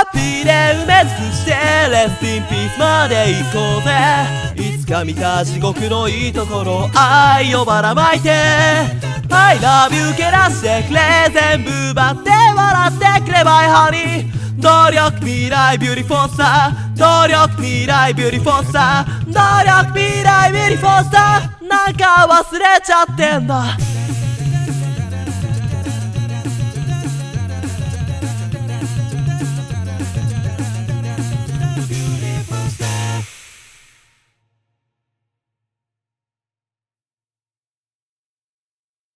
ピーで埋め尽くしてレストインピースまで行こうぜ。いつか見た地獄のいいところ愛をばらまいて I love you けなしてくれ全部奪って笑ってくれ My honey 努力未来ビューティフォーさ努力未来ビューティフォーさ努力未来ビューティフォーさなんか忘れちゃってんだ